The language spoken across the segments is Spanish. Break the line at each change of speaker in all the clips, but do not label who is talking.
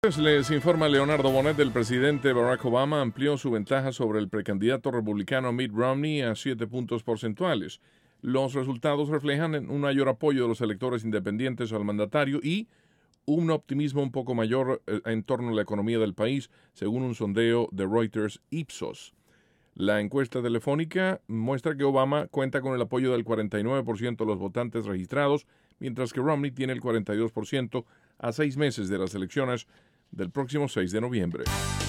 Les informa Leonardo Bonet. El presidente Barack Obama amplió su ventaja sobre el precandidato republicano Mitt Romney a 7 puntos porcentuales. Los resultados reflejan un mayor apoyo de los electores independientes al mandatario y un optimismo un poco mayor en torno a la economía del país, según un sondeo de Reuters Ipsos. La encuesta telefónica muestra que Obama cuenta con el apoyo del 49% de los votantes registrados, mientras que Romney tiene el 42% a 6 meses de las elecciones del próximo 6 de noviembre.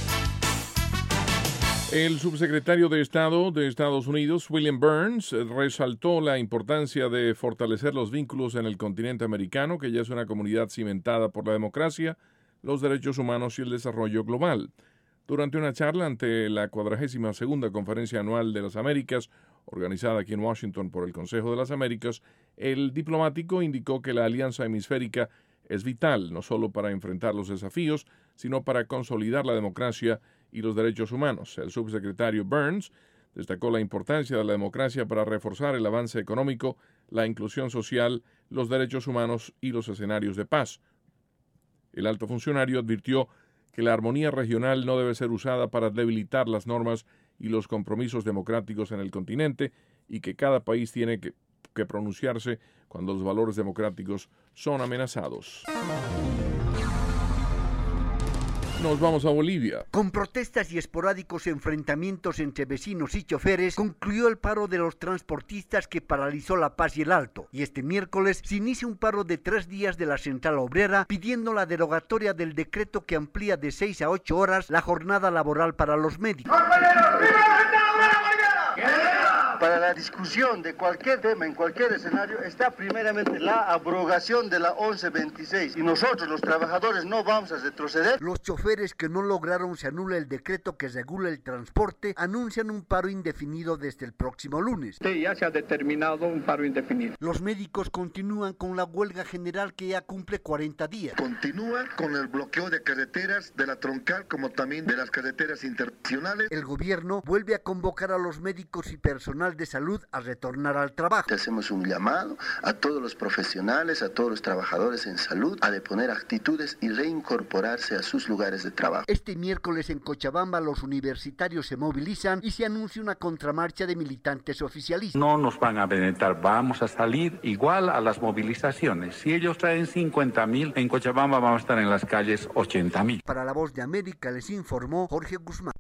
El subsecretario de Estado de Estados Unidos, William Burns, resaltó la importancia de fortalecer los vínculos en el continente americano, que ya es una comunidad cimentada por la democracia, los derechos humanos y el desarrollo global. Durante una charla ante la 42ª Conferencia Anual de las Américas, organizada aquí en Washington por el Consejo de las Américas, el diplomático indicó que la alianza hemisférica es vital, no solo para enfrentar los desafíos, sino para consolidar la democracia y los derechos humanos. El subsecretario Burns destacó la importancia de la democracia para reforzar el avance económico, la inclusión social, los derechos humanos y los escenarios de paz. El alto funcionario advirtió que la armonía regional no debe ser usada para debilitar las normas y los compromisos democráticos en el continente y que cada país tiene que pronunciarse cuando los valores democráticos son amenazados. Nos vamos a Bolivia.
Con protestas y esporádicos enfrentamientos entre vecinos y choferes, concluyó el paro de los transportistas que paralizó La Paz y el Alto. Y este miércoles se inicia un paro de 3 días de la Central Obrera, pidiendo la derogatoria del decreto que amplía de 6 a 8 horas la jornada laboral para los médicos.
Para la discusión de cualquier tema, en cualquier escenario, está primeramente la abrogación de la 1126. Y nosotros, los trabajadores, no vamos a retroceder.
Los choferes que no lograron se anule el decreto que regula el transporte anuncian un paro indefinido desde el próximo lunes.
Sí, ya se ha determinado un paro indefinido.
Los médicos continúan con la huelga general que ya cumple 40 días.
Continúa con el bloqueo de carreteras de la troncal como también de las carreteras internacionales.
El gobierno vuelve a convocar a los médicos y personal de salud a retornar al trabajo.
Hacemos un llamado a todos los profesionales, a todos los trabajadores en salud, a deponer actitudes y reincorporarse a sus lugares de trabajo.
Este miércoles en Cochabamba los universitarios se movilizan y se anuncia una contramarcha de militantes oficialistas.
No nos van a amedrentar, vamos a salir igual a las movilizaciones. Si ellos traen 50,000, en Cochabamba vamos a estar en las calles 80,000.
Para La Voz de América les informó Jorge Guzmán.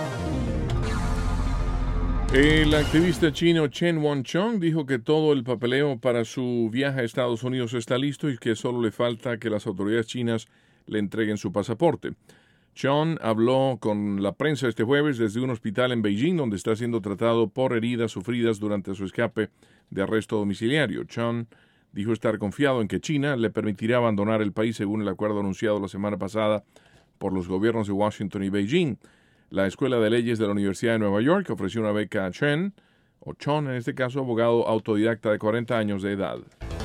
El activista chino Chen Wanchong dijo que todo el papeleo para su viaje a Estados Unidos está listo y que solo le falta que las autoridades chinas le entreguen su pasaporte. Chen habló con la prensa este jueves desde un hospital en Beijing, donde está siendo tratado por heridas sufridas durante su escape de arresto domiciliario. Chen dijo estar confiado en que China le permitirá abandonar el país según el acuerdo anunciado la semana pasada por los gobiernos de Washington y Beijing. La Escuela de Leyes de la Universidad de Nueva York ofreció una beca a Chen, o Chon en este caso, abogado autodidacta de 40 años de edad.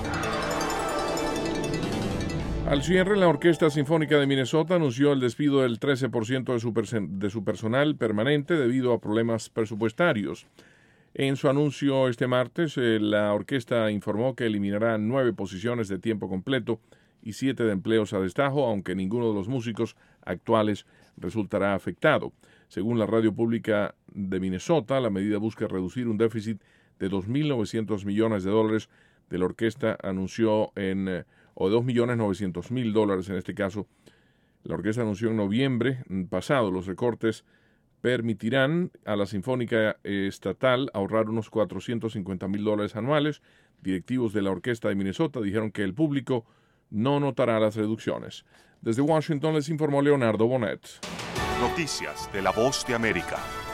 Al cierre, la Orquesta Sinfónica de Minnesota anunció el despido del 13% de su personal permanente debido a problemas presupuestarios. En su anuncio este martes, la orquesta informó que eliminará 9 posiciones de tiempo completo y 7 de empleos a destajo, aunque ninguno de los músicos actuales resultará afectado. Según la radio pública de Minnesota, la medida busca reducir un déficit de $2.900 millones de la orquesta anunció o $2.900.000 en este caso. La orquesta anunció en noviembre pasado. Los recortes permitirán a la Sinfónica Estatal ahorrar unos $450.000 anuales. Directivos de la orquesta de Minnesota dijeron que el público no notará las reducciones. Desde Washington les informó Leonardo Bonet.
Noticias de La Voz de América.